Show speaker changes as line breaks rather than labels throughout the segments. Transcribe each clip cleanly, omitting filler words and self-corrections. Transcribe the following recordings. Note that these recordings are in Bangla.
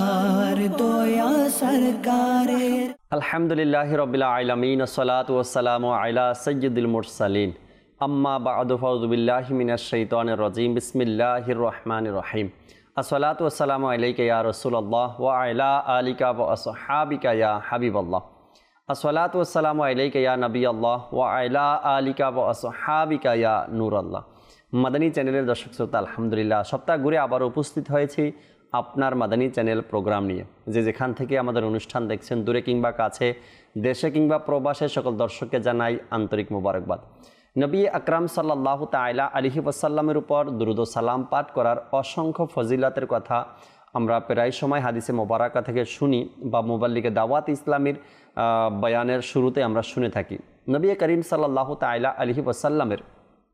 আর দয়া সরকারের।
আলহামদুলিল্লাহি রাব্বিল আলামিন, আসসালাতু ওয়াসসালামু আলা সাইয়্যিদিল মুরসালিন, আম্মা বা'দু, ফাউযু বিল্লাহি মিনাশ শাইতানির রাজীম, বিসমিল্লাহির রহমানির রহিম। আসসালাতু ওয়াসসালামু আলাইকা ইয়া রাসূলুল্লাহ ওয়া আলা আলিকা ওয়া আসহাবিকা ইয়া হাবিবাল্লাহ। আসসালাতু ওয়াসসালামু আলাইকা ইয়া নবিয়াল্লাহ ওয়া আলা আলিকা ওয়া আসহাবিকা ইয়া নূরাল্লাহ। মাদানী চ্যানেলের দর্শক শ্রোতা, আলহামদুলিল্লাহ সপ্তাহ ঘুরে আবার উপস্থিত হয়েছি আপনার মাদানী চ্যানেল প্রোগ্রাম নিয়ে। যেখান থেকে আমাদের অনুষ্ঠান দেখছেন, দূরে কিংবা কাছে, দেশে কিংবা প্রবাসে, সকল দর্শককে জানাই আন্তরিক মোবারকবাদ। নবী আকরাম সাল্লাল্লাহু তাআলা আলাইহি ওয়াসাল্লামের উপর দুরূদ ও সালাম পাঠ করার অসংখ্য ফজিলতের কথা আমরা প্রায় সময় হাদিসে মোবারকা থেকে শুনি বা মুবাল্লিগে দাওয়াত ইসলামীর বয়ানের শুরুতে আমরা শুনে থাকি। নবী করিম সাল্লাল্লাহু তাআলা আলাইহি ওয়াসাল্লামের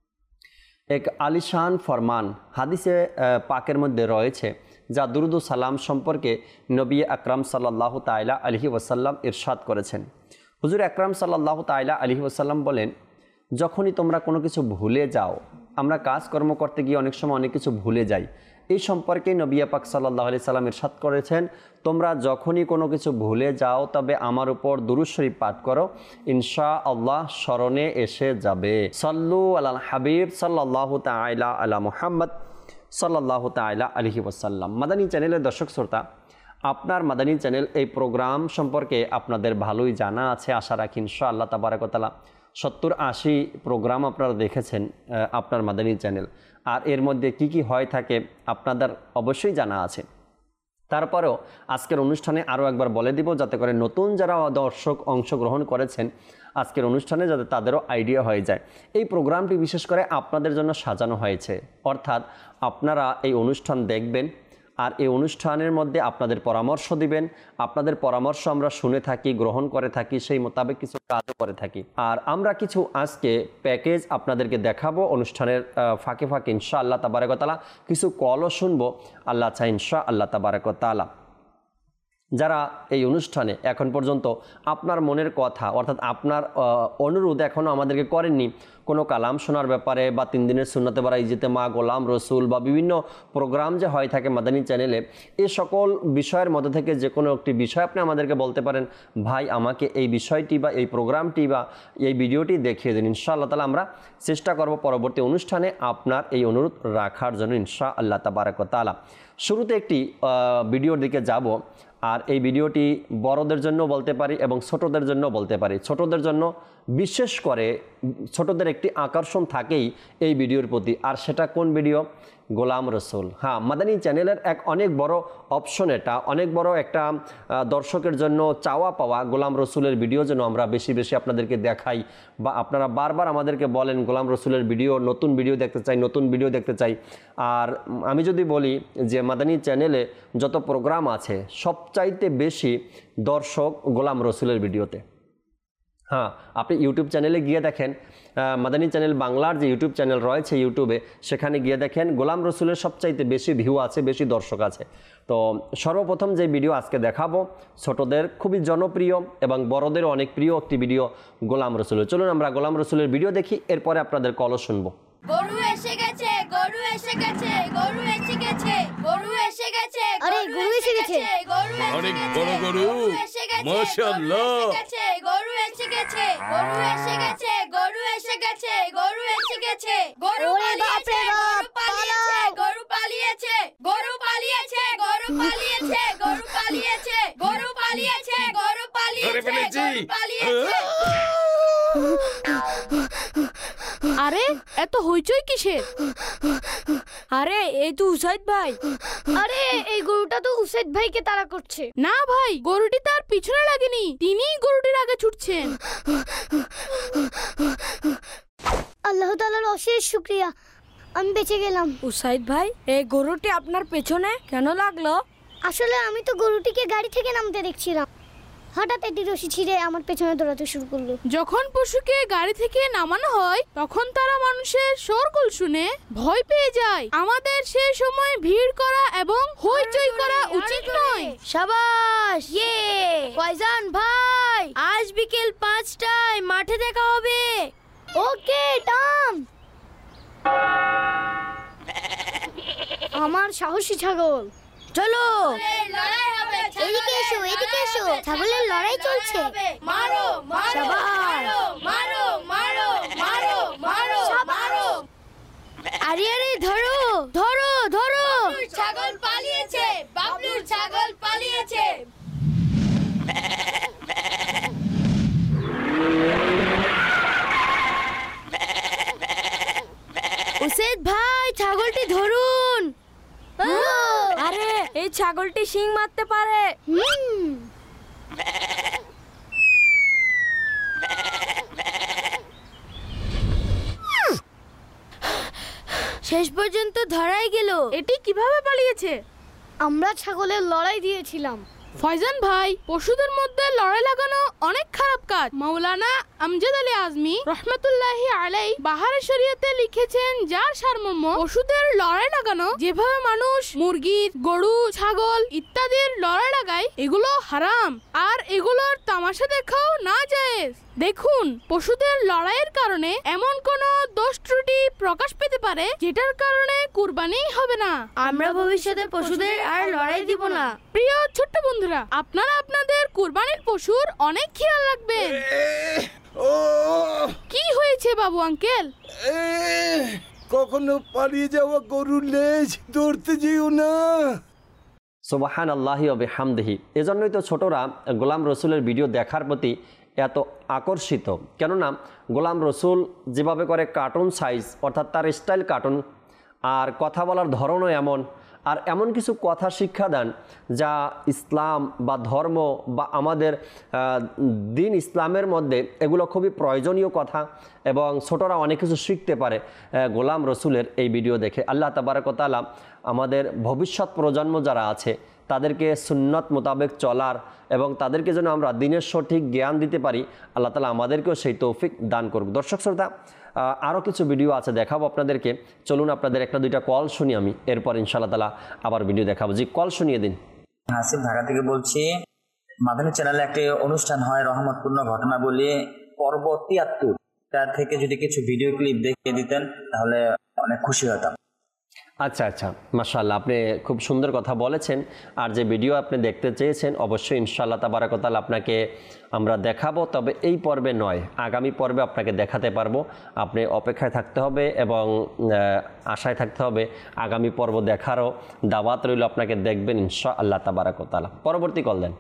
এক আলিশান ফরমান হাদিসে পাকের মধ্যে রয়েছে, যা দুরূদ ও সালাম সম্পর্কে নবী আকরাম সাল্লাল্লাহু তাআলা আলাইহি ওয়াসাল্লাম ইরশাদ করেছেন। হুজুর আকরাম সাল্লাল্লাহু তাআলা আলাইহি ওয়াসাল্লাম বলেন, যখনই তোমরা কোনো কিছু ভুলে যাও, আমরা কাজকর্ম করতে গিয়ে অনেক সময় অনেক কিছু ভুলে যাই, এই সম্পর্কে নবী পাক সাল্লাল্লাহু আলাইহি সাল্লাম ইরশাদ করেছেন, তোমরা যখনই কোনো কিছু ভুলে যাও তবে আমার উপর দুরূদ শরীফ পাঠ করো, ইনশাআল্লাহ স্মরণে এসে যাবে। সাল্লু আলাল হাবিব সাল্লাল্লাহু তাআলা আলা মুহাম্মদ সাল্লাল্লাহু তাআলা আলাইহি ওয়াসাল্লাম। মাদানী চ্যানেলের দর্শক শ্রোতা, আপনার মাদানী চ্যানেল এই প্রোগ্রাম সম্পর্কে আপনাদের ভালোই জানা আছে, আশা রাখি ইনশাআল্লাহ তাবারাক ওয়া তাআলা 70-80 প্রোগ্রাম আপনারা দেখেছেন আপনার মাদানী চ্যানেল। আর এর মধ্যে কি কি হয় থাকে আপনাদের অবশ্যই জানা আছে। তারপরেও আজকের অনুষ্ঠানে আরও একবার বলে দিব, যাতে করে নতুন যারা দর্শক অংশগ্রহণ করেছেন আজকের অনুষ্ঠানে, যাতে তাদেরও আইডিয়া হয়ে যায়। এই প্রোগ্রামটি বিশেষ করে আপনাদের জন্য সাজানো হয়েছে, অর্থাৎ আপনারা এই অনুষ্ঠান দেখবেন আর এই অনুষ্ঠানের মধ্যে আপনাদের পরামর্শ দিবেন। আপনাদের পরামর্শ আমরা শুনে থাকি, গ্রহণ করে থাকি, সেই মোতাবেক কিছু কাজও করে থাকি। আর আমরা কিছু আজকে প্যাকেজ আপনাদেরকে দেখাবো অনুষ্ঠানের ফাঁকে ফাঁকে ইনশাআল্লাহ তাবারাক ওয়া তাআলা। কিছু কলও শুনবো আল্লাহ চাই ইনশাআল্লাহ তাবারাক ওয়া তাআলা। যারা এই অনুষ্ঠানে এখন পর্যন্ত আপনার মনের কথা অর্থাৎ আপনার অনুরোধ এখনও আমাদেরকে করেননি, কোনো কালাম শোনার ব্যাপারে বা 3 দিনের সুন্নতে বারা ইজ্জতে মা, গোলাম রসুল বা বিভিন্ন প্রোগ্রাম যে হয়ে থাকে মাদানী চ্যানেলে, এই সকল বিষয়ের মধ্যে থেকে যে কোনো একটি বিষয় আপনি আমাদেরকে বলতে পারেন, ভাই আমাকে এই বিষয়টি বা এই প্রোগ্রামটি বা এই ভিডিওটি দেখিয়ে দিন। ইনশাআল্লাহ তাআলা আমরা চেষ্টা করব পরবর্তী অনুষ্ঠানে আপনার এই অনুরোধ রাখার জন্য ইনশাআল্লাহ তাবারাক ওয়া তাআলা। শুরুতে একটি ভিডিওর দিকে যাব, আর এই ভিডিওটি বড়দের জন্য বলতে পারি এবং ছোটদের জন্য বলতে পারি। ছোটদের জন্য বিশেষ করে ছোটদের একটি আকর্ষণ থাকেই এই ভিডিওর প্রতি, আর সেটা কোন ভিডিও? গোলাম রসুল। হ্যাঁ, মাদানী চ্যানেলের এক অনেক বড় অপশন, এটা অনেক বড় একটা দর্শকের জন্য চাওয়া পাওয়া, গোলাম রসুলের ভিডিও যেন আমরা বেশি বেশি আপনাদেরকে দেখাই, বা আপনারা বারবার আমাদেরকে বলেন গোলাম রসুলের ভিডিও, নতুন ভিডিও দেখতে চাই, নতুন ভিডিও দেখতে চাই। আর আমি যদি বলি যে মাদানী চ্যানেলে যত প্রোগ্রাম আছে সবচাইতে বেশি দর্শক গোলাম রসুলের ভিডিওতে। হ্যাঁ, আপনি ইউটিউব চ্যানেলে গিয়ে দেখেন, মাদানী চ্যানেল বাংলার যে ইউটিউব চ্যানেল রয়েছে ইউটিউবে, সেখানে গিয়ে দেখেন গোলাম রসুলের সবচাইতে বেশি ভিউ আছে, বেশি দর্শক আছে। তো সর্বপ্রথম যে ভিডিও আজকে দেখাবো ছোটদের খুবই জনপ্রিয় এবং বড়দেরও অনেক প্রিয় একটি ভিডিও গোলাম রসুলের। চলুন আমরা গোলাম রসুলের ভিডিও দেখি, এরপরে আপনাদের কলও শুনবো।
গরু এসে গেছে, গরু এসে গেছে, গরু এসে গেছে, গরু এসে গেছে,
আরে গরু এসে গেছে,
গরু
অনেক বড় গরু, মাশাআল্লাহ,
গরু এসে গেছে, গরু এসে গেছে, গরু এসে গেছে, গরু এসে গেছে, গরু পালিয়েছে, গরু পালিয়েছে, গরু পালিয়েছে, গরু পালিয়েছে, গরু পালিয়েছে, গরু পালিয়েছে, গরু পালিয়েছে, গরু পালিয়েছে।
আরে এত হইচই কিসের? আরে এই তো উসাইদ ভাই। আরে এই গরুটা তো উসাইদ ভাইকে তাড়া করছে।
না ভাই, গরুটি তার পিছনে লাগেনি, তিনিই গরুটির আগে ছুটছেন।
আল্লাহ তাআলার অশেষ শুকরিয়া, আমি বেঁচে গেলাম।
উসাইদ ভাই, এই গরুটি আপনার পেছনে কেন লাগলো?
আসলে আমি তো গরুটিকে গাড়ি থেকে নামতে দেখছিলাম, হঠাৎ এটি রশি ছিঁড়ে আমার পেছনে দৌড়াতে শুরু করলো।
যখন পশুকে গাড়ি থেকে নামানো হয় তখন তারা মানুষের শোরগোল শুনে ভয় পেয়ে যায়। আমাদের সেই সময় ভিড় করা এবং হইচই করা উচিত নয়।
শাবাশ, ইয়ে ফয়জান ভাই, আজ বিকেল 5টায় মাঠে দেখা হবে। Okay Tom. আমার সাহসী ছাগল, চলো
লড়াই হবে
এদিকে এসো, এদিকে এসো, ছাগলের লড়াই চলছে।
মারো মারো মারো মারো মারো মারো মারো মারো
আরে আরে ধরো ধরো ধরো
বাবলুর ছাগল পালিয়েছে বাবলুর ছাগল পালিয়েছে
উসেদ ভাই ছাগলটি ধরুন। আরে এই ছাগলটি শিং মারতে পারে। শেষ পর্যন্ত ধরাই গেল।
এটি কিভাবে পালিয়েছে?
আমরা ছাগলের লড়াই দিয়েছিলাম।
ফয়জান ভাই, পশুদের মধ্যে লড়াই লাগানো অনেক খারাপ কাজ। মাওলানা আমজাদ আলী আজমি রহমতুল্লাহি আলাই বাহারে শরীয়তে লিখেছেন, যার সারমর্ম পশুদের লড়াই লাগানো, যেভাবে মানুষ মুরগি, গরু, ছাগল ইত্যাদির লড়াই লাগায়, এগুলো হারাম আর এগুলোর তামাশা দেখাও না জায়েজ। দেখুন, পশুদের লড়াইয়ের কারণে এমন কোন দোষ ত্রুটি প্রকাশ পেতে পারে যেটার কারণে কুরবানি হবে না।
আমরা ভবিষ্যতে পশুদের আর লড়াই দিব না।
প্রিয় ছোট্ট বন্ধুরা, আপনারা আপনাদের কুরবানির পশুর অনেক খেয়াল রাখবেন।
ও
কি হয়েছে বাবু আঙ্কেল?
কখনো পালিয়ে যাওয়া গরুর লেজ ধরতে যেও না।
সুবহান আল্লাহি ওয়া বিহামদিহি। এজন্যই তো ছোটরা গোলাম রসুলের ভিডিও দেখার প্রতি এত আকর্ষিত। কেননা গোলাম রসুল যেভাবে করে কার্টুন সাইজ, অর্থাৎ তার স্টাইল কার্টুন, আর কথা বলার ধরনও এমন, আর এমন কিছু কথা শিক্ষা দেন যা ইসলাম বা ধর্ম বা আমাদের দিন ইসলামের মধ্যে এগুলো খুবই প্রয়োজনীয় কথা, এবং ছোটরা অনেক কিছু শিখতে পারে গোলাম রসুলের এই ভিডিও দেখে। আল্লাহ তাবারক ওয়া তাআলা আমাদের ভবিষ্যৎ প্রজন্ম যারা আছে তাদেরকে সুন্নত মোতাবেক চলার এবং তাদেরকে যেন আমরা দিনের সঠিক জ্ঞান দিতে পারি, আল্লাহ তাআলা আমাদেরকেও সেই তৌফিক দান করুক। দর্শক শ্রোতা, আরও কিছু ভিডিও আছে, দেখাবো আপনাদেরকে। চলুন আপনাদের একটা দুইটা কল শুনি আমি, এরপর ইনশাআল্লাহ তাআলা আবার ভিডিও দেখাবো। জি, কল শুনিয়ে দিন।
হাসিব ঢাকা থেকে বলছি। মাদানী চ্যানেলে একটি অনুষ্ঠান হয় রহমতপূর্ণ ঘটনা বলি, পর্ব ৭৩, তার থেকে যদি কিছু ভিডিও ক্লিপ দেখিয়ে দিতেন তাহলে অনেক খুশি হতাম।
আচ্ছা আচ্ছা, মাশাআল্লাহ, আপনি খুব সুন্দর কথা বলেছেন। আর যে ভিডিও আপনি দেখতে চেয়েছেন অবশ্যই ইনশাআল্লাহ তাবারাক ওয়া তাআলা আপনাকে আমরা দেখাবো, তবে এই পর্বে নয়, আগামী পর্বে আপনাকে দেখাতে পারবো। আপনি অপেক্ষায় থাকতে হবে এবং আশায় থাকতে হবে। আগামী পর্ব দেখারও দাওয়াত রইল, আপনাকে দেখবেন ইনশাআল্লাহ তাবারাক ওয়া তাআলা। পরবর্তী কল দেন।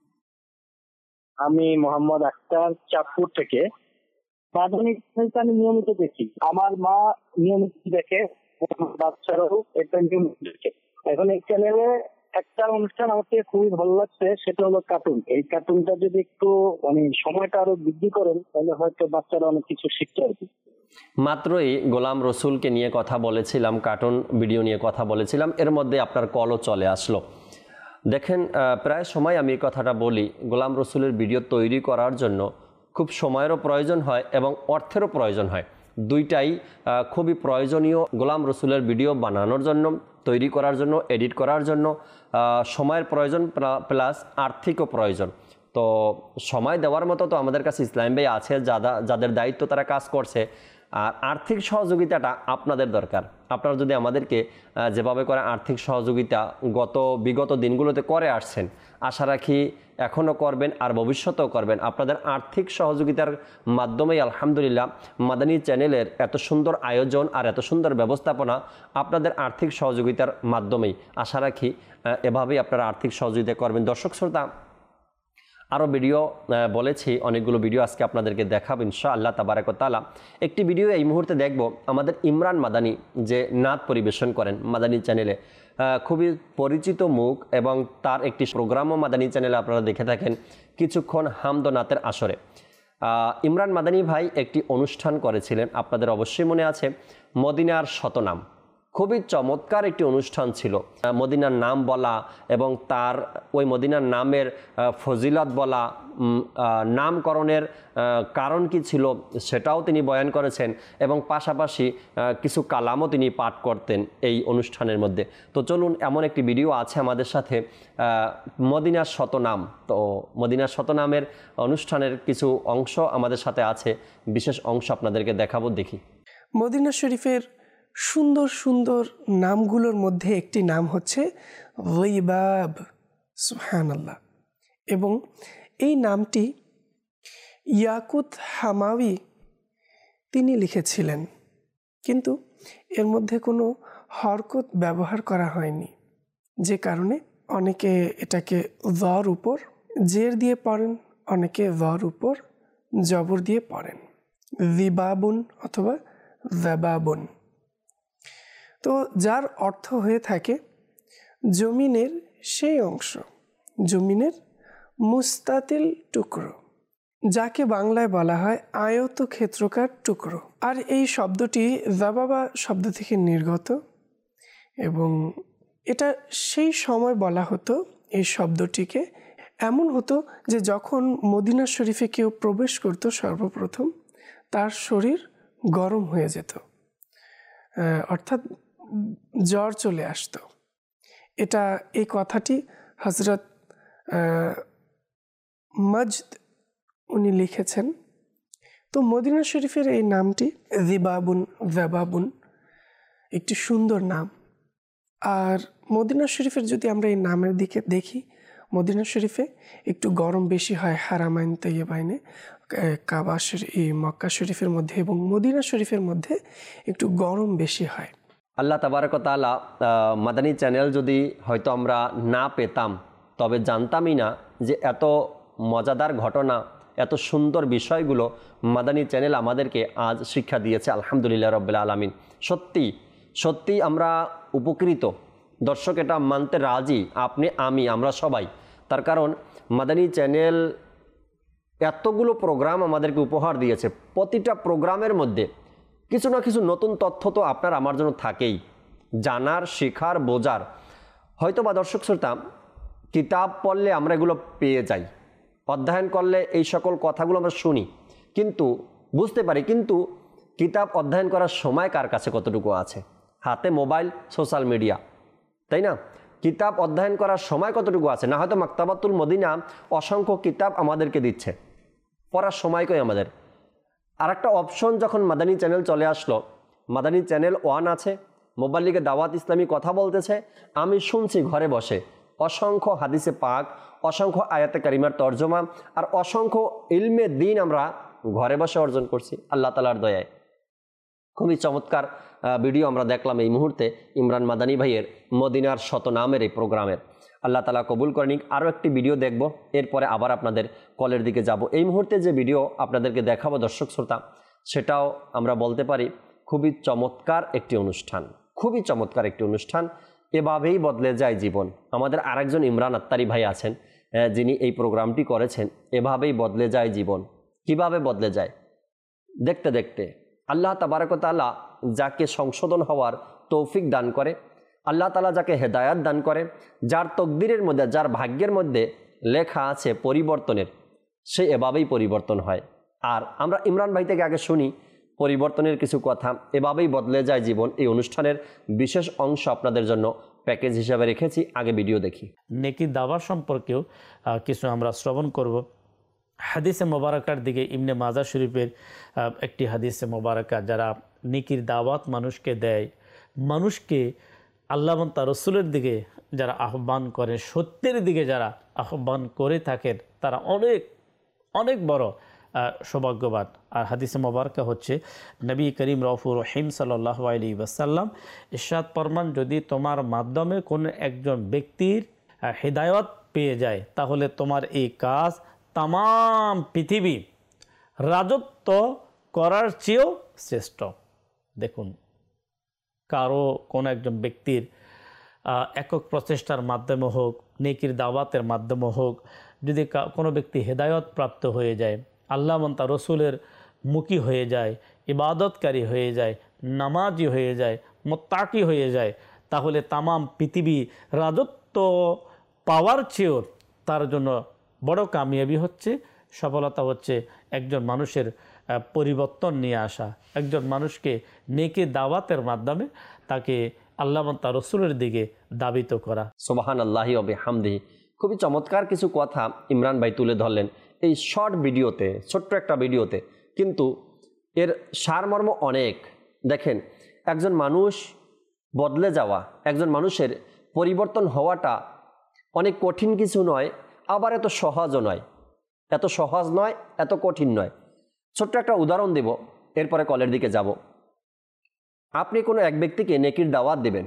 আমি মোহাম্মদ আক্তার, চাঁদপুর থেকে। মাদানী চ্যানেল নিয়মিত দেখি, আমার মা নিয়মিত দেখে, বাচ্চারাও এটা নিয়মিত দেখে। এখন এই চ্যানেলে একটা অনুষ্ঠান আমাকে খুবই ভালো লাগছে, সেটা হলো কার্টুন। এই কার্টুনটা যদি একটু সময়টা আরো বৃদ্ধি করেন তাহলে হয়তো বাচ্চারা অনেক কিছু শিখতে পারবে।
মাত্রই গোলাম রসুলকে নিয়ে কথা বলেছিলাম, কার্টুন ভিডিও নিয়ে কথা বলেছিলাম, এর মধ্যে আপনার কলও চলে আসলো। দেখেন, প্রায় সময় আমি এই কথাটা বলি, গোলাম রসুলের ভিডিও তৈরি করার জন্য খুব সময়েরও প্রয়োজন হয় এবং অর্থেরও প্রয়োজন হয়। দুইটাই খুবই প্রয়োজনীয়। গোলাম রসুলের ভিডিও বানানোর জন্য, তৈরি করার জন্য, এডিট করার জন্য সময়ের প্রয়োজন প্লাস আর্থিকও প্রয়োজন। তো সময় দেওয়ার মতো তো আমাদের কাছে ইসলাম ভাই আছে, যাদের দায়িত্ব তারা কাজ করছে। আর আর্থিক সহযোগিতাটা আপনাদের দরকার। আপনারা যদি আমাদেরকে যেভাবে করে আর্থিক সহযোগিতা বিগত দিনগুলোতে করে আসছেন, আশা রাখি এখনও করবেন আর ভবিষ্যতেও করবেন। আপনাদের আর্থিক সহযোগিতার মাধ্যমেই আলহামদুলিল্লাহ মাদানী চ্যানেলের এত সুন্দর আয়োজন আর এত সুন্দর ব্যবস্থাপনা, আপনাদের আর্থিক সহযোগিতার মাধ্যমেই। আশা রাখি এভাবেই আপনারা আর্থিক সহযোগিতা করবেন। দর্শক শ্রোতা, আরও ভিডিও বলেছি, অনেকগুলো ভিডিও আজকে আপনাদেরকে দেখাবো ইনশাআল্লাহ তাবারাক ওয়া তাআলা। একটি ভিডিও এই মুহূর্তে দেখব, আমাদের ইমরান মাদানী যে নাত পরিবেশন করেন মাদানী চ্যানেলে, খুবই পরিচিত মুখ, এবং তার একটি প্রোগ্রামও মাদানী চ্যানেলে আপনারা দেখে থাকেন, কিছুক্ষণ হামদ নাতের আসরে। ইমরান মাদানী ভাই একটি অনুষ্ঠান করেছিলেন, আপনাদের অবশ্যই মনে আছে, মদিনার শতনাম। খুবই চমৎকার একটি অনুষ্ঠান ছিল। মদিনার নাম বলা এবং তার ওই মদিনার নামের ফজিলত বলা, নামকরণের কারণ কি ছিল সেটাও তিনি বয়ান করেছেন, এবং পাশাপাশি কিছু কালামও তিনি পাঠ করতেন এই অনুষ্ঠানের মধ্যে। তো চলুন, এমন একটি ভিডিও আছে আমাদের সাথে, মদিনার শতনাম। তো মদিনার শতনামের অনুষ্ঠানের কিছু অংশ আমাদের সাথে আছে, বিশেষ অংশ আপনাদেরকে দেখাবো, দেখি।
মদিনা শরীফের সুন্দর সুন্দর নামগুলোর মধ্যে একটি নাম হচ্ছে রিবাব, সুবহানাল্লাহ। এবং এই নামটি ইয়াকুত হামাওয়ি তিনি লিখেছিলেন, কিন্তু এর মধ্যে কোনো হরকত ব্যবহার করা হয়নি, যে কারণে অনেকে এটাকে জর উপর জের দিয়ে পড়েন, অনেকে জর উপর জবর দিয়ে পড়েন, রিবাবুন অথবা জাবাবুন। তো যার অর্থ হয়ে থাকে জমিনের সেই অংশ, জমিনের মুস্তাতিল টুকরো, যাকে বাংলায় বলা হয় আয়তক্ষেত্রকার টুকরো। আর এই শব্দটি জাবাবা শব্দ থেকে নির্গত, এবং এটা সেই সময় বলা হতো এই শব্দটিকে। এমন হতো যে যখন মদিনা শরীফে কেউ প্রবেশ করত সর্বপ্রথম, তার শরীর গরম হয়ে যেত, অর্থাৎ জ্বর চলে আসতো। এই কথাটি হযরত মজদ উনি লিখেছেন। তো মদিনা শরীফের এই নামটি রিবাবুন জাবাবুন একটি সুন্দর নাম। আর মদিনা শরীফের যদি আমরা এই নামের দিকে দেখি, মদিনা শরীফে একটু গরম বেশি হয় হারামাইন তৈয়বাইনে, কাবা মক্কা শরীফের মধ্যে এবং মদিনা শরীফের মধ্যে একটু গরম বেশি হয়।
আল্লাহ তাবারক ওয়া তাআলা মাদানী চ্যানেল যদি হয়তো আমরা না পেতাম, তবে জানতামই না যে এত মজাদার ঘটনা, এত সুন্দর বিষয়গুলো মাদানী চ্যানেল আমাদেরকে আজ শিক্ষা দিয়েছে। আলহামদুলিল্লাহ রাব্বিল আলামিন। সত্যি সত্যি আমরা উপকৃত। দর্শক এটা মানতে রাজি, আপনি, আমি, আমরা সবাই। তার কারণ মাদানী চ্যানেল এতগুলো প্রোগ্রাম আমাদেরকে উপহার দিয়েছে। প্রতিটা প্রোগ্রামের মধ্যে কিছু না কিছু নতুন তথ্য তো আপনার আমার জন্য থাকেই, জানার, শেখার, বোঝার। হয়তো বা দর্শক শ্রোতা, কিতাব পড়লে আমরা এগুলো পেয়ে যাই, অধ্যয়ন করলে এই সকল কথাগুলো আমরা শুনি, কিন্তু বুঝতে পারি, কিন্তু কিতাব অধ্যয়ন করার সময় কার কাছে কতটুকু আছে? হাতে মোবাইল, সোশ্যাল মিডিয়া, তাই না? কিতাব অধ্যয়ন করার সময় কতটুকু আছে? না হয়তো মাকতাবাতুল মদিনা অসংখ্য কিতাব আমাদেরকে দিচ্ছে, পড়ার সময় কই আমাদের? আর একটা অপশন যখন মাদানী চ্যানেল চলে আসলো, মাদানী চ্যানেল 1 আছে, মোবাইল লিগে দাওয়াত ইসলামী কথা বলতেছে, আমি শুনছি ঘরে বসে অসংখ্য হাদিসে পাক, অসংখ্য আয়াতে কারিমার তর্জমা আর অসংখ্য ইলমে দিন আমরা ঘরে বসে অর্জন করছি আল্লাহ তাআলার দয়ায়। খুবই চমৎকার ভিডিও আমরা দেখলাম এই মুহূর্তে ইমরান মাদানী ভাইয়ের মদিনার শতনামের এই প্রোগ্রামের। আল্লাহ তাআলা কবুল করে নিক। আরও একটি ভিডিও দেখব, এরপরে আবার আপনাদের কলের দিকে যাব। এই মুহূর্তে যে ভিডিও আপনাদেরকে দেখাবো দর্শক শ্রোতা, সেটাও আমরা বলতে পারি খুবই চমৎকার একটি অনুষ্ঠান, খুবই চমৎকার একটি অনুষ্ঠান। এভাবেই বদলে যায় জীবন। আমাদের আরেকজন ইমরান আত্তারি ভাই আছেন, যিনি এই প্রোগ্রামটি করেছেন। এভাবেই বদলে যায় জীবন। কিভাবে বদলে যায়? দেখতে দেখতে আল্লাহ তাবারক ওয়া তাআলা যাকে সংশোধন হওয়ার তৌফিক দান করে, আল্লাহ তাআলা যাকে হেদায়াত দান করে, যার তকদিরের মধ্যে, যার ভাগ্যের মধ্যে লেখা আছে পরিবর্তনের, সে এভাবেই পরিবর্তন হয়। আর আমরা ইমরান ভাই থেকে আগে শুনি পরিবর্তনের কিছু কথা। এভাবেই বদলে যায় জীবন। এই অনুষ্ঠানের বিশেষ অংশ আপনাদের জন্য প্যাকেজ হিসাবে রেখেছি, আগে ভিডিও দেখি।
নেকি দাওয়া সম্পর্কেও কিছু আমরা শ্রবণ করব। হাদিসে মোবারকার দিকে ইবনে মাজাহ শরীফের একটি হাদিসে মোবারকা, যারা নেকির দাওয়াত মানুষকে দেয়, মানুষকে আল্লাহ এবং তার রাসূলের দিকে যারা আহ্বান করে, সত্যের দিকে যারা আহ্বান করে থাকেন, তারা অনেক অনেক বড় সৌভাগ্যবান। আর হাদিসে মোবারকা হচ্ছে নবী করিম রউফুর রহিম সাল্লাল্লাহু আলাইহি ওয়াসাল্লাম ইরশাদ ফরমান, যদি তোমার মাধ্যমে কোনো একজন ব্যক্তির হিদায়াত পেয়ে যায়, তাহলে তোমার এই কাজ তাম পৃথিবী রাজত্ব করার চেয়েও শ্রেষ্ঠ। দেখুন, কারো কোনো একজন ব্যক্তির একক প্রচেষ্টার মাধ্যমে হোক, নেকির দাওয়াতের মাধ্যমে হোক, যদি কোনো ব্যক্তি হেদায়ত প্রাপ্ত হয়ে যায়, আল্লাহ এবং তার রসুলের মুখী হয়ে যায়, ইবাদতকারী হয়ে যায়, নামাজি হয়ে যায়, মুত্তাকি হয়ে যায়, তাহলে তামাম পৃথিবী রাজত্ব পাওয়ার চেয়েও তার জন্য বড় কামিয়াবি হচ্ছে, সফলতা হচ্ছে একজন মানুষের পরিবর্তন নিয়ে আসা, একজন মানুষকে নেকি দাওয়াতের মাধ্যমে তাকে আল্লাহ এবং তার রসুলের দিকে দাবিত করা।
সুবহানাল্লাহি ওয়া বিহামদিহি। খুবই চমৎকার কিছু কথা ইমরান ভাই তুলে ধরলেন এই শর্ট ভিডিওতে, ছোট্ট একটা ভিডিওতে, কিন্তু এর সারমর্ম অনেক। দেখেন, একজন মানুষ বদলে যাওয়া, একজন মানুষের পরিবর্তন হওয়াটা অনেক কঠিন কিছু নয়, আবার এত সহজও নয়, এত সহজ নয়, এত কঠিন নয়। ছোট্ট একটা উদাহরণ দেব, এরপরে কলের দিকে যাব। আপনি কোনো এক ব্যক্তিকে নেকির দাওয়াত দেবেন,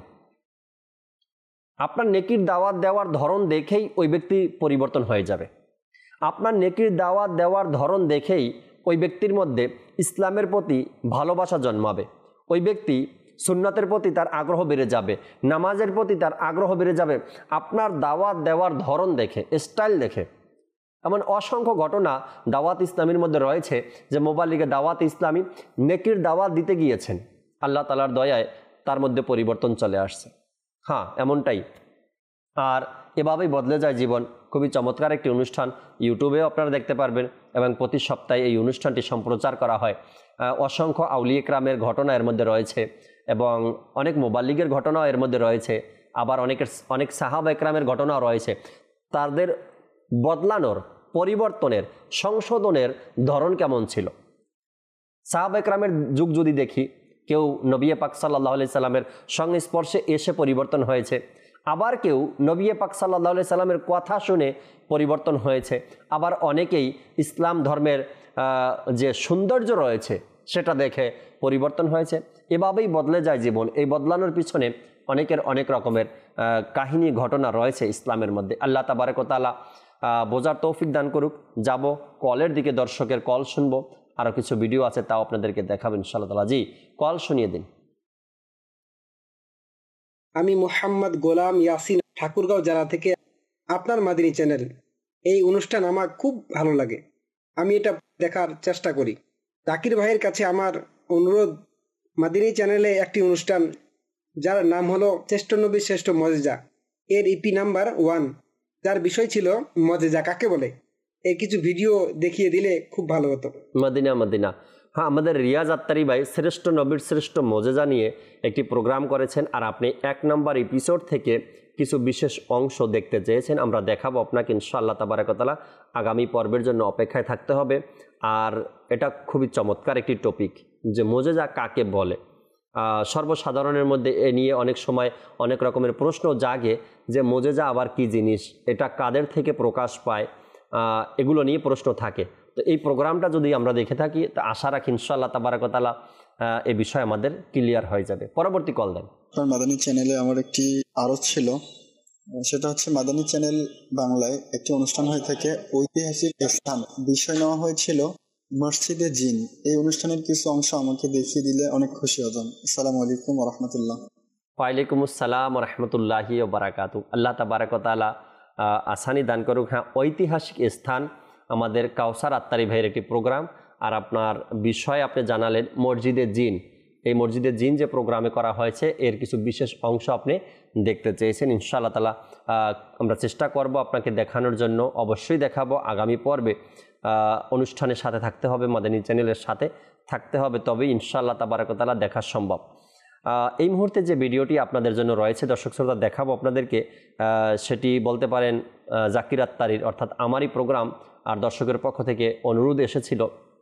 আপনার নেকির দাওয়াত দেওয়ার ধরন দেখেই ওই ব্যক্তি পরিবর্তন হয়ে যাবে। আপনার নেকির দাওয়াত দেওয়ার ধরন দেখেই ওই ব্যক্তির মধ্যে ইসলামের প্রতি ভালোবাসা জন্মাবে, ওই ব্যক্তি সুন্নাতের প্রতি তার আগ্রহ বেড়ে যাবে, নামাজের প্রতি তার আগ্রহ বেড়ে যাবে আপনার দাওয়াত দেওয়ার ধরন দেখে, স্টাইল দেখে। এমন অসংখ্য ঘটনা দাওয়াত ইসলামীর মধ্যে রয়েছে যে মোবাল্লিগে দাওয়াত ইসলামী নেকির দাওয়াত দিতে গিয়েছেন, আল্লাহ তাআলার দয়ায় তার মধ্যে পরিবর্তন চলে আসছে। হ্যাঁ, এমনটাই। আর এভাবেই বদলে যায় জীবন। খুবই চমৎকার একটি অনুষ্ঠান, ইউটিউবেও আপনারা দেখতে পারবেন এবং প্রতি সপ্তাহে এই অনুষ্ঠানটি সম্প্রচার করা হয়। অসংখ্য আউলিয়া ইকরামের ঘটনা এর মধ্যে রয়েছে এবং অনেক মোবাল্লিগের ঘটনাও এর মধ্যে রয়েছে, আবার অনেক সাহাবা ইকরামের ঘটনাও রয়েছে। তাদের বদলানোর, পরিবর্তনের, সংশোধনের ধরন কেমন ছিল। সাহাবা ইকরামের যুগ যদি দেখি, কেউ নবী পাক সাল্লাল্লাহু আলাইহি সাল্লামের সংস্পর্শে এসে পরিবর্তন হয়েছে, আবার কেউ নবী পাক সাল্লাল্লাহু আলাইহি সাল্লামের কথা শুনে পরিবর্তন হয়েছে, আবার অনেকেই ইসলাম ধর্মের যে সৌন্দর্য রয়েছে সেটা দেখে পরিবর্তন হয়েছে। এভাবেই বদলে যায় জীবন। এই বদলানোর পিছনে অনেকের অনেক রকমের কাহিনী, ঘটনা রয়েছে ইসলামের মধ্যে। আল্লাহ তাবারক ওয়া তাআলা বোঝার তৌফিক দান করুক। যাব কলের দিকে, দর্শকের কল শুনবো, আরও কিছু ভিডিও আছে তাও আপনাদেরকে দেখাবেন ইনশাআল্লাহ তাআলা। জি, কল শুনিয়ে দিন।
আমি মোহাম্মদ গোলাম ইয়াসিন, ঠাকুরগাঁও জেলা থেকে। আপনার মাদিনী চ্যানেল, এই অনুষ্ঠান আমার খুব ভালো লাগে, আমি এটা দেখার চেষ্টা করি। জাকির ভাইয়ের কাছে আমার অনুরোধ, মাদিনী চ্যানেলে একটি অনুষ্ঠান যার নাম হলো শ্রেষ্ঠ নবী শ্রেষ্ঠ মজেজা, এর ইপি নাম্বার 1, যার বিষয় ছিল মজেজা কাকে বলে, এর কিছু ভিডিও দেখিয়ে দিলে খুব ভালো হতো।
মদিনা। হ্যাঁ, আমাদের রিয়াজ আত্তারি ভাই শ্রেষ্ঠ নবীর শ্রেষ্ঠ মজেজা নিয়ে একটি প্রোগ্রাম করেছেন, আর আপনি 1 নম্বর এপিসোড থেকে কিছু বিশেষ অংশ দেখতে চেয়েছেন। আমরা দেখাবো আপনাকে ইনশাআল্লাহ তাবারক ওয়া তাআলা। আগামী পর্বের জন্য অপেক্ষায় থাকতে হবে। আর এটা খুবই চমৎকার একটি টপিক যে মজেজা কাকে বলে। সর্বসাধারণের মধ্যে এ নিয়ে অনেক সময় অনেক রকমের প্রশ্ন জাগে যে মজেজা আবার কি জিনিস, এটা কাদের থেকে প্রকাশ পায়, এগুলো নিয়ে প্রশ্ন থাকে। তো এই প্রোগ্রামটা যদি আমরা দেখে থাকি, তা আশা রাখি ইনশাআল্লাহ তাবারক ওয়া তাআলা এই বিষয় আমাদের ক্লিয়ার হয়ে যাবে। পরবর্তী কল দেন।
মাদানী চ্যানেলে আমার একটি আরজ ছিল, সেটা হচ্ছে মাদানী চ্যানেল বাংলায় একটি অনুষ্ঠান হয়ে থাকে ঐতিহাসিক স্থান, বিষয় নেওয়া হয়েছিল মসজিদে জিন। এই অনুষ্ঠানের কিছু অংশ আমাকে দেখিয়ে দিলে অনেক খুশি হতাম। আসসালামু আলাইকুম ওয়া রাহমাতুল্লাহ।
ওয়ালাইকুম আসসালাম ওয়া রাহমাতুল্লাহি ওয়া বারাকাতুহু। আল্লাহ তাবারক ওয়া তাআলা আসানি দান করুক। হ্যাঁ, ঐতিহাসিক স্থান আমাদের কাউসার আত্তারি ভাইয়ের একটি প্রোগ্রাম। আর আপনার বিষয় আপনি জানালেন মসজিদে জিন। এই মসজিদে জিন যে প্রোগ্রামে করা হয়েছে এর কিছু বিশেষ অংশ আপনি দেখতে চেয়েছেন। ইনশাআল্লাহ তাআলা আমরা চেষ্টা করব আপনাকে দেখানোর জন্য, অবশ্যই দেখাবো। আগামী পর্বে অনুষ্ঠানের সাথে থাকতে হবে, মাদানী চ্যানেলের সাথে থাকতে হবে, তবেই ইনশাআল্লাহ তাবারক ওয়া তাআলা দেখা সম্ভব। এই মুহূর্তে যে ভিডিওটি আপনাদের জন্য রয়েছে দর্শক শ্রোতা, দেখাবো আপনাদেরকে, সেটি বলতে পারেন জাকির আত্তারির, অর্থাৎ আমারই প্রোগ্রাম। আর দর্শকের পক্ষ থেকে অনুরোধ এসেছিল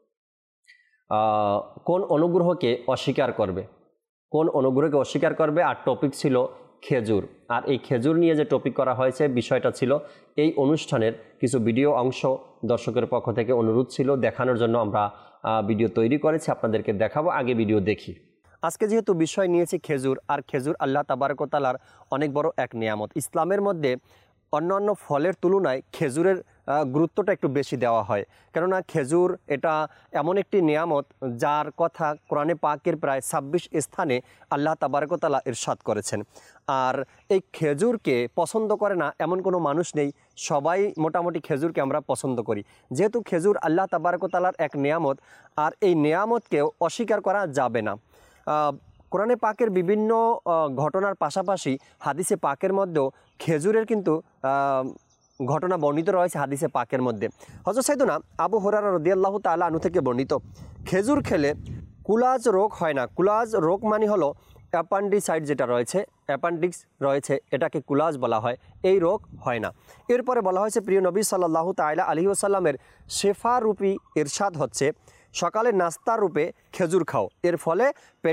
কোন অনুগ্রহকে অস্বীকার করবে, কোন অনুগ্রহকে অস্বীকার করবে। আর টপিক ছিল খেজুর। আর এই খেজুর নিয়ে যে টপিক করা হয়েছে, বিষয়টা ছিল এই অনুষ্ঠানের কিছু ভিডিও অংশ দর্শকের পক্ষ থেকে অনুরোধ ছিল দেখানোর জন্য। আমরা ভিডিও তৈরি করেছি, আপনাদেরকে দেখাবো। আগে ভিডিও দেখি। আজকে যেহেতু বিষয় নিয়েছি খেজুর, আর খেজুর আল্লাহ তাবারক ওয়া তাআলার অনেক বড় এক নিয়ামত। ইসলামের মধ্যে অন্যান্য ফলের তুলনায় খেজুরের গুরুত্বটা একটু বেশি দেওয়া হয়, কেননা খেজুর এটা এমন একটি নিয়ামত যার কথা কোরআনে পাকের প্রায় 26 স্থানে আল্লাহ তাবারক ওয়া তাআলা ইরশাদ করেছেন। আর এই খেজুরকে পছন্দ করে না এমন কোনো মানুষ নেই, সবাই মোটামুটি খেজুরকে আমরা পছন্দ করি। যেহেতু খেজুর আল্লাহ তাবারক ওয়া তাআলার এক নিয়ামত, আর এই নিয়ামতকেও অস্বীকার করা যাবে না। কোরআনে পাকের বিভিন্ন ঘটনার পাশাপাশি হাদিসে পাকের মধ্যেও খেজুরের কিন্তু ঘটনা বর্ণিত রয়েছে হাদিসে পাকের মধ্যে। হযরত সাইয়েদনা আবু হুরায়রা রাদিয়াল্লাহু তাআলা আনহু থেকে বর্ণিত, খেজুর খেলে কুলাজ রোগ হয় না। কুলাজ রোগ মানে হলো অ্যাপেন্ডিসাইড যেটা রয়েছে, অ্যাপেন্ডিক্স রয়েছে, এটাকে কুলাজ বলা হয়, এই রোগ হয় না। এরপরে বলা হয়েছে প্রিয় নবী সাল্লাল্লাহু তাআলা আলাইহি ওয়াসাল্লামের শেফা রূপী ইরশাদ হচ্ছে, সকালে নাস্তার রূপে খেজুর খাও, এর ফলে পেটের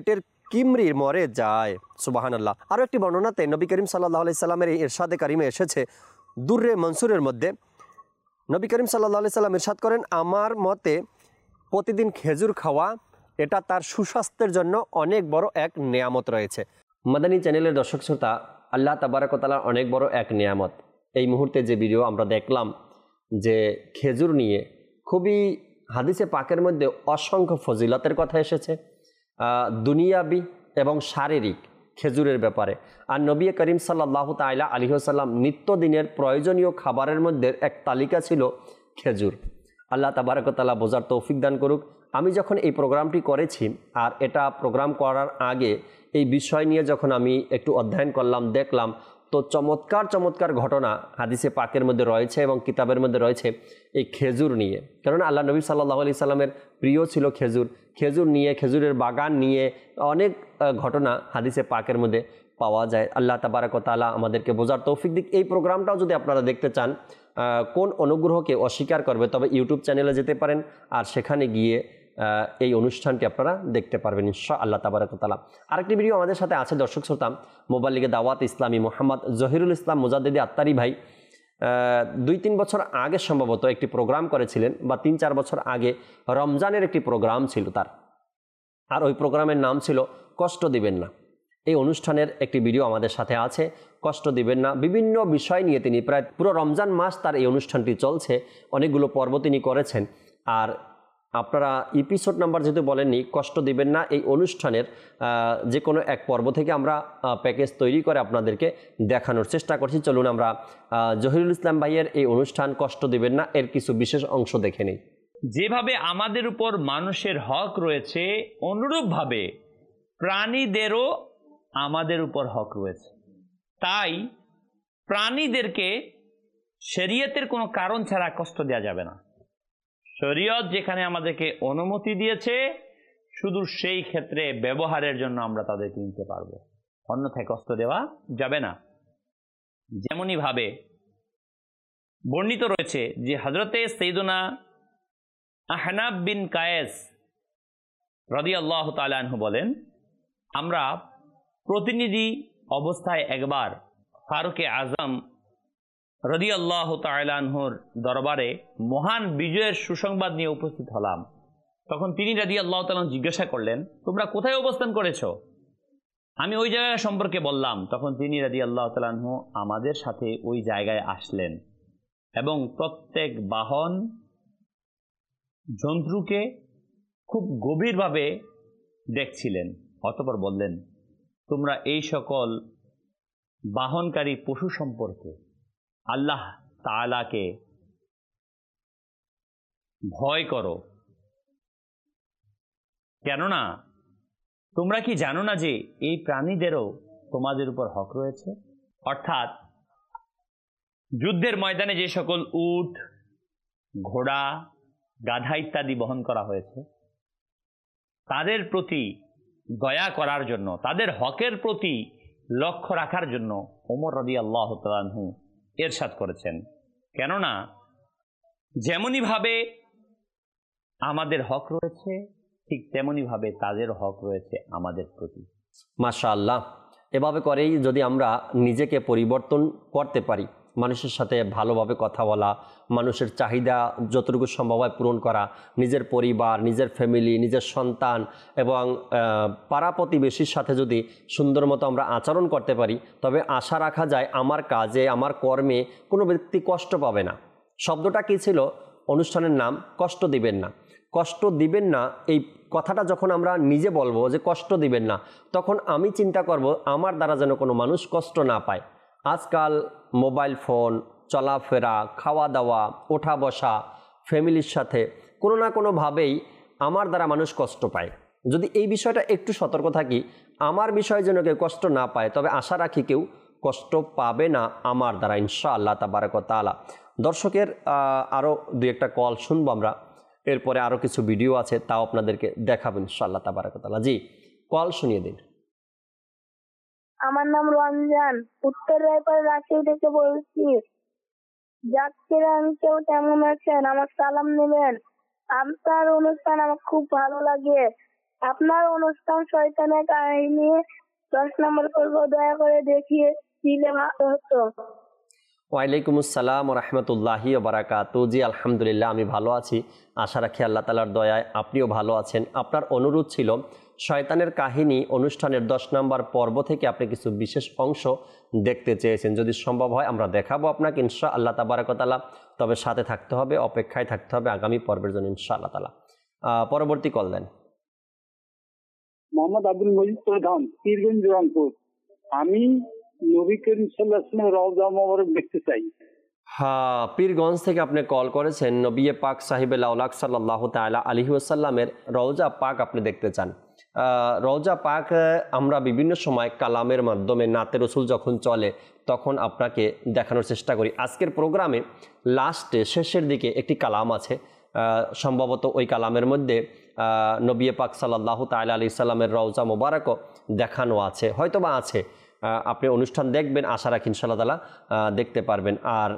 কিমরির মরে যায়। সুবহানাল্লাহ। আরও একটি বর্ণনাতে নবী করিম সাল্লাল্লাহু আলাইহি সাল্লামের এই ইরশাদে কারিমে এসেছে, দুররে মনসুরের মধ্যে নবী করিম সাল্লাল্লাহু আলাইহি সাল্লাম ইরশাদ করেন, আমার মতে প্রতিদিন খেজুর খাওয়া এটা তার সুস্বাস্থ্যের জন্য অনেক বড় এক নেয়ামত রয়েছে। মাদানী চ্যানেলের দর্শক শ্রোতা, আল্লাহ তাবারক ওয়া তাআলার অনেক বড় এক নেয়ামত। এই মুহূর্তে যে ভিডিও আমরা দেখলাম যে খেজুর নিয়ে, খুবই হাদিসে পাকের মধ্যে অসংখ্য ফজিলতের কথা এসেছে দুনিয়াবি এবং শারীরিক খেজুরের ব্যাপারে। আর নবী করিম সাল্লাল্লাহু তাআলা আলাইহি ওয়াসাল্লাম নিত্যদিনের প্রয়োজনীয় খাবারের মধ্যে এক তালিকা ছিল খেজুর। আল্লাহ তাবারক ওয়া তাআলা বোঝার তৌফিক দান করুক। আমি যখন এই প্রোগ্রামটি করেছি আর এটা প্রোগ্রাম করার আগে এই বিষয় নিয়ে যখন আমি একটু অধ্যয়ন করলাম, দেখলাম তো চমৎকার চমৎকার ঘটনা হাদিসে পাকের মধ্যে রয়েছে এবং কিতাবের মধ্যে রয়েছে এই খেজুর নিয়ে। কারণ আল্লাহ নবী সাল্লাল্লাহু আলাইহি সাল্লামের প্রিয় ছিল খেজুর। খেজুর নিয়ে, খেজুরের বাগান নিয়ে অনেক ঘটনা হাদিসে পাকের মধ্যে পাওয়া যায়। আল্লাহ তাবারক ওয়া তাআলা আমাদেরকে বোঝার তৌফিক দিক। এই প্রোগ্রামটাও যদি আপনারা দেখতে চান, কোন অনুগ্রহকে অস্বীকার করবে, তবে ইউটিউব চ্যানেলে যেতে পারেন আর সেখানে গিয়ে এই অনুষ্ঠানটি আপনারা দেখতে পারবেন ইনশাআল্লাহ তাবারক ওয়া তাআলা। আরেকটি ভিডিও আমাদের সাথে আছে দর্শক শ্রোতা, মোবাল্লিগে দাওয়াত ইসলামী মোহাম্মদ জহিরুল ইসলাম মুজাদ্দিদি আত্তারি ভাই 2-3 বছর আগে সম্ভবত একটি প্রোগ্রাম করেছিলেন, বা 3-4 বছর আগে রমজানের একটি প্রোগ্রাম ছিল তার, আর ওই প্রোগ্রামের নাম ছিল কষ্ট দিবেন না। এই অনুষ্ঠানের একটি ভিডিও আমাদের সাথে আছে, কষ্ট দিবেন না। বিভিন্ন বিষয় নিয়ে তিনি প্রায় পুরো রমজান মাস তার এই অনুষ্ঠানটি চলছে, অনেকগুলো পর্ব তিনি করেছেন। আর আপনারা এপিসোড নাম্বার যেহেতু বলেননি, কষ্ট দিবেন না এই অনুষ্ঠানের যে কোনো এক পর্ব থেকে আমরা প্যাকেজ তৈরি করে আপনাদেরকে দেখানোর চেষ্টা করছি। চলুন আমরা জহিরুল ইসলাম ভাইয়ের এই অনুষ্ঠান কষ্ট দিবেন না এর কিছু বিশেষ অংশ দেখে নিই।
যেভাবে আমাদের উপর মানুষের হক রয়েছে, অনুরূপভাবে প্রাণীদেরও আমাদের উপর হক রয়েছে। তাই প্রাণীদেরকে শরীয়তের কোনো কারণ ছাড়া কষ্ট দেওয়া যাবে না। শরীয়ত যেখানে আমাদেরকে অনুমতি দিয়েছে, শুধু সেই ক্ষেত্রে ব্যবহারের জন্য আমরা তাদেরকে নিতে পারবো, অন্যথায় কষ্ট দেওয়া যাবে না। যেমনই ভাবে বর্ণিত রয়েছে যে হযরতে সাইয়্যিদুনা আহনাব বিন কায়েস রাদিয়াল্লাহু তাআলা আনহু বলেন, আমরা প্রতিনিধি অবস্থায় একবার ফারুকে আজম রাদিয়াল্লাহু তাআলা আনহুর দরবারে মহান বিজয়ের সুসংবাদ নিয়ে উপস্থিত হলাম। তখন তিনি রাদিয়াল্লাহু তাআলা জিজ্ঞাসা করলেন, তোমরা কোথায় অবস্থান করেছো? আমি ওই জায়গা সম্পর্কে বললাম। তখন তিনি রাদিয়াল্লাহু তাআলা আনহু আমাদের সাথে ওই জায়গায় আসলেন এবং প্রত্যেক বাহন জন্তুকে খুব গভীরভাবে দেখছিলেন। অতঃপর বললেন, তোমরা এই সকল বাহনকারী পশু সম্পর্কে আল্লাহ তাআলাকে ভয় করো, কেননা তোমরা কি জানো না যে এই প্রাণীদেরও তোমাদের উপর হক রয়েছে? অর্থাৎ যুদ্ধের ময়দানে যে সকল উট, ঘোড়া, গাধা ইত্যাদি বহন করা হয়েছে, তাদের প্রতি দয়া করার জন্য, তাদের হকের প্রতি লক্ষ্য রাখার জন্য ওমর রাদিয়াল্লাহু তাআলা আনহু ইরশাদ করেছেন। কেননা যেমনই ভাবে আমাদের হক রয়েছে, ঠিক তেমনি ভাবে তাদের হক রয়েছে আমাদের প্রতি।
মাশাআল্লাহ। এভাবে করেই যদি আমরা নিজেকে পরিবর্তন করতে পারি, মানুষের সাথে ভালোভাবে কথা বলা, মানুষের চাহিদা যতটুকু সম্ভব হয় পূরণ করা, নিজের পরিবার, নিজের ফ্যামিলি, নিজের সন্তান এবং পাড়া প্রতিবেশীর সাথে যদি সুন্দর মতো আমরা আচরণ করতে পারি, তবে আশা রাখা যায় আমার কাজে, আমার কর্মে কোনো ব্যক্তি কষ্ট পাবে না। শব্দটা কী ছিল? অনুষ্ঠানের নাম কষ্ট দিবেন না। কষ্ট দিবেন না এই কথাটা যখন আমরা নিজে বলবো যে কষ্ট দিবেন না, তখন আমি চিন্তা করব আমার দ্বারা যেন কোনো মানুষ কষ্ট না পায়। আজকাল মোবাইল ফোন, চলাফেরা, খাওয়া দাওয়া, ওঠা বসা, ফ্যামিলির সাথে কোনো না কোনোভাবেই আমার দ্বারা মানুষ কষ্ট পায়। যদি এই বিষয়টা একটু সতর্ক থাকি, আমার বিষয়ে যেন কেউ কষ্ট না পায়, তবে আশা রাখি কেউ কষ্ট পাবে না আমার দ্বারা ইনশাআল্লাহ তাবারক ওয়া তাআলা। দর্শকের আরও 2-1টা কল শুনবো আমরা, এরপরে আরও কিছু ভিডিও আছে তাও আপনাদেরকে দেখাবো ইনশাআল্লাহ তাবারক ওয়া তাআলা। জি, কল শুনিয়ে দিন।
আমার নাম রমজান, উত্তর রায়পাড়া রাজশাহী থেকে বলছি। জাকির আঙ্কেল কেমন আছেন? আমার সালাম নেবেন। আপনার অনুষ্ঠান আমার খুব ভালো লাগে। আপনার অনুষ্ঠান শয়তানের কাহিনী 10 নম্বর পর্ব দয়া করে দেখিয়ে দিলে ভালো হতো।
ওয়ালাইকুম আসসালাম রহমতুল্লাহি বারাকাতু। জি আলহামদুলিল্লাহ, আমি ভালো আছি। আশা রাখি আল্লাহ তাআলার দয়ায় আপনিও ভালো আছেন। আপনার অনুরোধ ছিল শয়তানের কাহিনী অনুষ্ঠানের 10 নম্বর পর্ব থেকে আপনি কিছু বিশেষ অংশ দেখতে চেয়েছেন। যদি সম্ভব হয় আমরা দেখাবো আপনাকে ইনশাআল্লাহ তাবারাক ওয়া তাআলা। তবে সাথে থাকতে হবে, অপেক্ষায় থাকতে হবে আগামী পর্বের জন্য ইনশাআল্লাহ তাআলা। পরবর্তী কল দেন।
মোহাম্মদ আব্দুল মজিদ প্রধান, পীরগঞ্জ, রংপুর। আমি নবী করিম সাল্লাল্লাহু আলাইহি ওয়াসাল্লামের রওজা মোবারক দেখতে চাই।
হ্যাঁ, পীরগঞ্জ থেকে আপনি কল করেছেন। নবী পাক সাহিবুল আওলাদ সাল্লাল্লাহু তাআলা আলাইহি ওয়াসাল্লামের রওজা পাক আপনি দেখতে চান। রওজা পাক আমরা বিভিন্ন সময় কালামের মাধ্যমে নাতে রসুল যখন চলে তখন আপনাকে দেখানোর চেষ্টা করি। আজকের প্রোগ্রামে লাস্টে শেষের দিকে একটি কালাম আছে, সম্ভবত ওই কালামের মধ্যে নবী পাক সাল্লাল্লাহু তাআলা আলাইহি সাল্লামের রওজা মোবারকও দেখানো আছে, হয়তোবা আছে। আপনি অনুষ্ঠান দেখবেন, আশা রাখি ইনশাআল্লাহ তাআলা দেখতে পারবেন। আর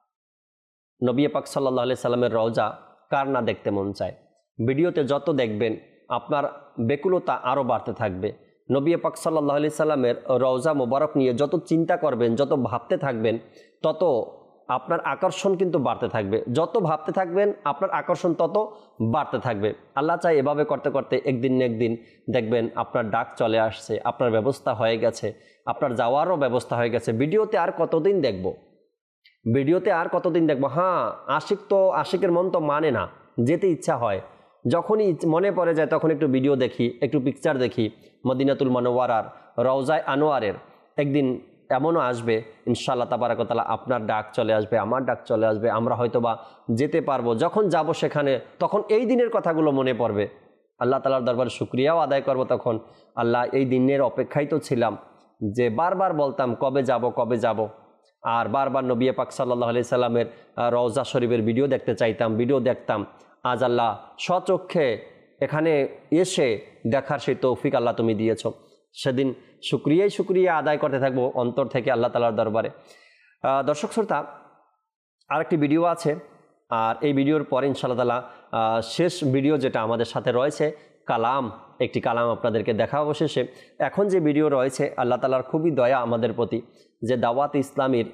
নবী পাক সাল্লাল্লাহু আলাইহি সাল্লামের রওজা কার না দেখতে মন চায়? ভিডিওতে যত দেখবেন আপনার বেকুলতা আরও বাড়তে থাকবে। নবী পাক সাল্লাল্লাহু আলাইহি সাল্লামের রওজা মোবারক নিয়ে যত চিন্তা করবেন, যত ভাবতে থাকবেন, তত আপনার আকর্ষণ কিন্তু বাড়তে থাকবে। যত ভাবতে থাকবেন আপনার আকর্ষণ তত বাড়তে থাকবে। আল্লাহ চাই এভাবে করতে করতে একদিন না একদিন দেখবেন আপনার ডাক চলে আসছে, আপনার ব্যবস্থা হয়ে গেছে, আপনার যাওয়ারও ব্যবস্থা হয়ে গেছে। ভিডিওতে আর কতদিন দেখব? ভিডিওতে আর কতদিন দেখব? হ্যাঁ, আশিক তো আশিকের মন তো মানে না, যেতে ইচ্ছা হয়। যখনই মনে পড়ে যায় তখন একটু ভিডিও দেখি, একটু পিকচার দেখি। মদিনাতুল মুনাওয়ারার রওজায়ে আনোয়ারের একদিন এমনও আসবে ইনশাআল্লাহ তাবারাক ওয়া তাআলা, আপনার ডাক চলে আসবে, আমার ডাক চলে আসবে, আমরা হয়তোবা যেতে পারবো। যখন যাব সেখানে তখন এই দিনের কথাগুলো মনে পড়বে। আল্লাহ তাআলার দরবারে শুকরিয়াও আদায় করব তখন, আল্লাহ এই দিনের অপেক্ষায় তো ছিলাম, যে বারবার বলতাম কবে যাব কবে যাব। আর বারবার নবী পাক সাল্লাল্লাহু আলাইহি সাল্লামের রওজা শরীফের ভিডিও দেখতে চাইতাম, ভিডিও দেখতাম। আজ আল্লাহ স্বচক্ষে এখানে এসে দেখার সেই তৌফিক আল্লাহ তুমি দিয়েছো। সেদিন শুকরিয়া আদায় করতে থাকবো অন্তর থেকে আল্লাহ তাআলার দরবারে। দর্শক শ্রোতা, আরেকটি ভিডিও আছে, আর এই ভিডিওর পরে ইনশাআল্লাহ তাআলা শেষ ভিডিও যেটা আমাদের সাথে রয়েছে কালাম, একটি কালাম আপনাদেরকে দেখাবো শেষে। এখন যে ভিডিও রয়েছে আল্লাহ তাআলার খুবই দয়া আমাদের প্রতি, যে দাওয়াত ইসলামীর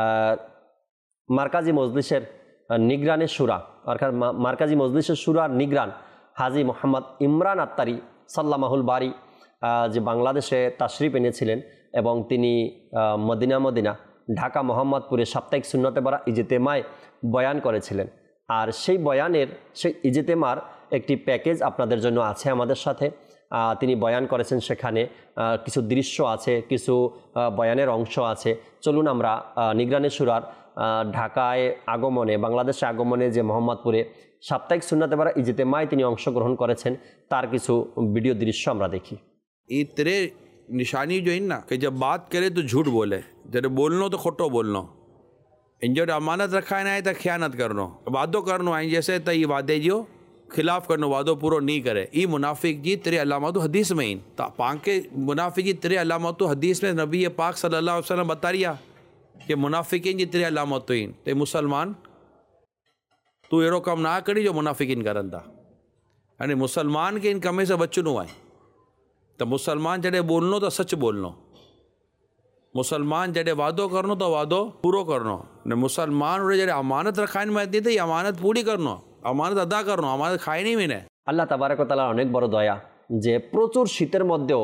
মার্কাজি মজলিসের নিগরানের শুরা, অর্থাৎ মার্কাজি মজলিসের শুরার নিগরান হাজী মোহাম্মদ ইমরান আত্তারি সাল্লামাহুল বারি, যে বাংলাদেশে তাশরিফ এনেছিলেন এবং তিনি মদিনা ঢাকা মোহাম্মদপুরে সাপ্তাহিক সুন্নতে ভরা ইজতেমায় বয়ান করেছিলেন। আর সেই বয়ানের সেই ইজতেমার একটি প্যাকেজ আপনাদের জন্য আছে আমাদের সাথে। তিনি বয়ান করেছেন, সেখানে কিছু দৃশ্য আছে, কিছু বয়ানের অংশ আছে। চলুন আমরা নিগরানের শুরার ঢাকায় আগমনে, বাংলাদেশে আগমনে যে মোহাম্মদপুরে সাপ্তাহিক সুন্নতে ভরা ইজতেমায় তিনি অংশগ্রহণ করেছেন তার কিছু ভিডিও দৃশ্য আমরা দেখি।
ये तेरे निशानी जो है ना कि जब बात करे तो झूठ बोले, तेरे बोलनो तो खोटो बोलनो, इन जो अमानत रखा है ना तो ख़यानत करनो, वादो करनो आई जैसे तो ये वादे जो खिलाफ करनो, वादो पूरो नहीं करे। ये मुनाफिक जी तेरे अलामत हदीस में इन पाके मुनाफिक जी तेरे अलामत हदीस में नबी पाक सल्लल्लाहु अलैहि वसल्लम बता रिया कि मुनाफिकिन जी तेरे अलामत इन ते मुसलमान तू एरो कम ना करी जो मुनाफिकिन करन था। यानी मुसलमान के इन कमे से बच्चों आए तो मुसलमान जॾहिं बोलनो तो सच बोलनो, मुसलमान जॾहिं वादो करनो तो वादो पूरो करनो, ने मुसलमान उड़े जॾहिं अमानत रखाइन में दी तो अमानत पूरी करनो, अमानत अदा करनो, अमानत खाइनी में ने।
আল্লাহ তাবারক ওয়া তাআলা অনেক বড় দয়া, যে প্রচুর শীতের মধ্যেও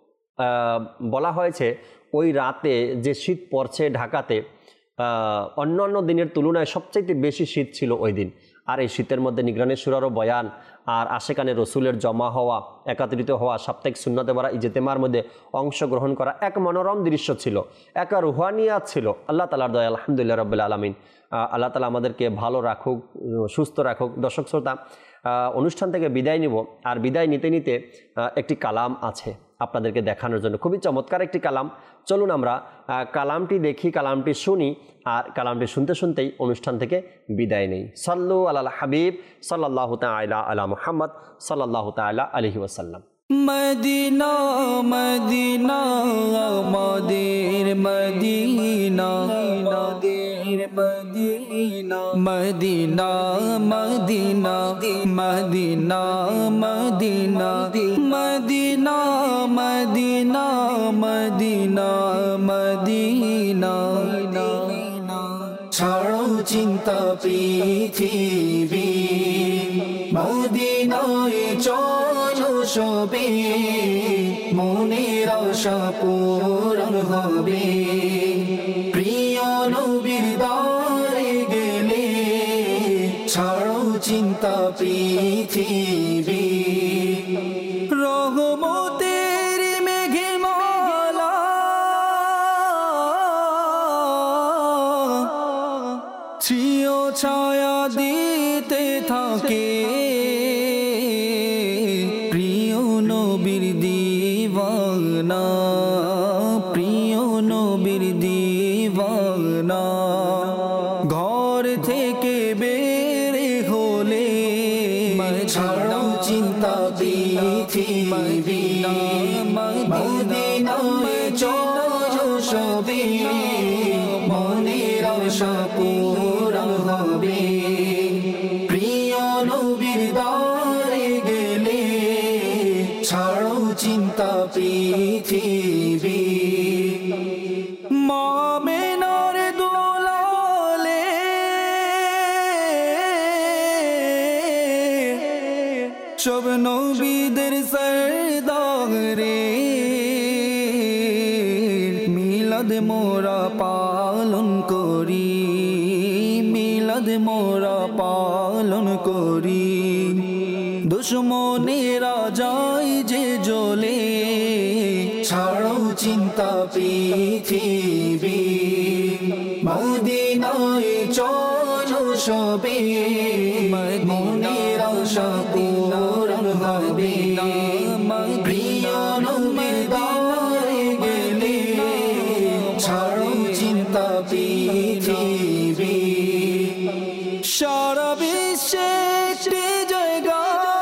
বলা হয়েছে ওই রাতে যে শীত পড়ছে ঢাকাতে অন্যান্য দিনের তুলনায় সবচাইতে বেশি শীত ছিল ওই দিন। আর এই শীতের মধ্যে নিগরানের শুরারও বয়ান আর আশেকানে রসুলের জমা হওয়া, একত্রিত হওয়া, সাপ্তাহিক সুন্নতে ভরা ইজতেমার মধ্যে অংশগ্রহণ করা এক মনোরম দৃশ্য ছিল, এক রুহানিয়াত ছিল। আল্লাহ তাআলার দয়া, আলহামদুলিল্লাহ রাব্বিল আলামিন। আল্লাহ তাআলা আমাদেরকে ভালো রাখুক, সুস্থ রাখুক। দর্শক শ্রোতা, অনুষ্ঠান থেকে বিদায় নিব, আর বিদায় নিতে নিতে একটি কালাম আছে আপনাদেরকে দেখানোর জন্য, খুবই চমৎকার একটি কালাম। চলুন আমরা কালামটি দেখি, কালামটি শুনি, আর কালামটি শুনতে শুনতেই অনুষ্ঠান থেকে বিদায় নেই। সাল্লু আলাল হাবিব সাল্লাল্লাহু তাআলা আলা মুহাম্মদ সাল্লাল্লাহু তাআলা আলাইহি ওয়াসাল্লাম।
মদিনা মদিনা আমাদের মদিনা, নবীর Medina Medina Medina Medina Medina Medina Medina Medina Medina ছাড়ো চিন্তা পৃথিবী মদিনায় চলো সবে মনের আশা পূরণ হবে প্রিয় নবীর দ্বারে গেলে ছাড়ো চিন্তা পৃথিবী রহমতের মেঘমালা চিও ছায়া দিতে থাকে প্রিয় নবীর দিওয়ানা প্রিয় নবীর দিওয়ানা ঘর থেকে বের হলে ছাড়ো চিন্তা পৃথিবী মদিনায় চলো সবে মনের আশা পূরণ হবে প্রিয় নবীর দ্বারে গেলে ছাড়ো চিন্তা পৃথিবী মামেনার দোলালে সব নবীদের সরদারে মিলাদ মোরা পালন করি মিলাদ মোরা পালন করি দুশ্মনেরা যায় যে জ্বলে ছাড়ো চিন্তা পৃথিবী মদিনায় চলো সবে মনের আশা পূরণ হবে প্রিয় নবীর দ্বারে গেলে ছাড়ো চিন্তা পৃথিবী সারা বিশ্বে একটি জায়গা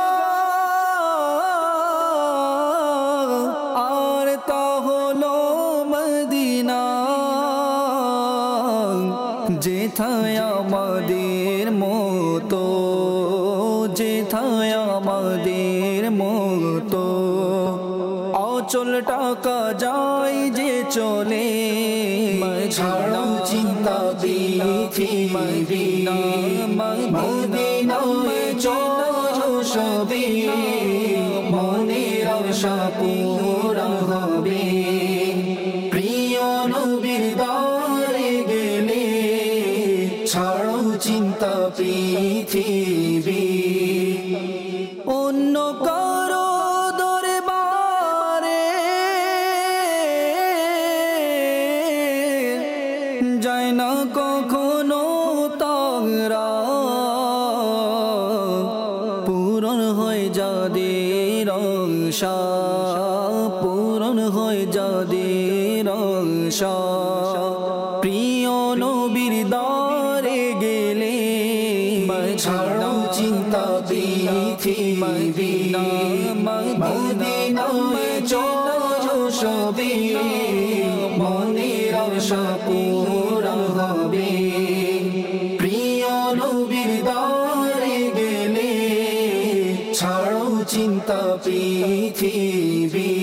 আর তা হলো মদিনা যেথায় আমাদের মতো যেথায় আমাদের মতো অচল টাকা যায় যে চলে ছাড়ো চিন্তা পৃথিবী মদিনায় চলো সবে মনের আশা পূরণ হবে প্রিয় নবীর দ্বারে গেলে ছাড়ো চিন্তা পৃথিবী অন্য কারো দরবারে যায় না কখনো তারা পূরণ হয় যাদের আশা পূরণ হয় যাদের আশা প্রিয় নবীর দ্বারে গেলে ছাড়ো চিন্তা পৃথিবী মদিনায় চলো সবে মনের আশা পূরণ হবে প্রিয় নবীর দ্বারে গেলে ছাড়ো চিন্তা পৃথিবী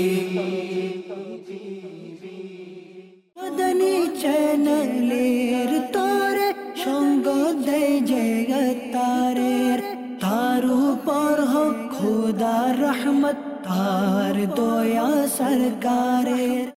মদনী চ্যানেলের তোরে সঙ্গ দেয় জগতারের তার উপর হোক খুদার রহমত তার দয়া সরকারের।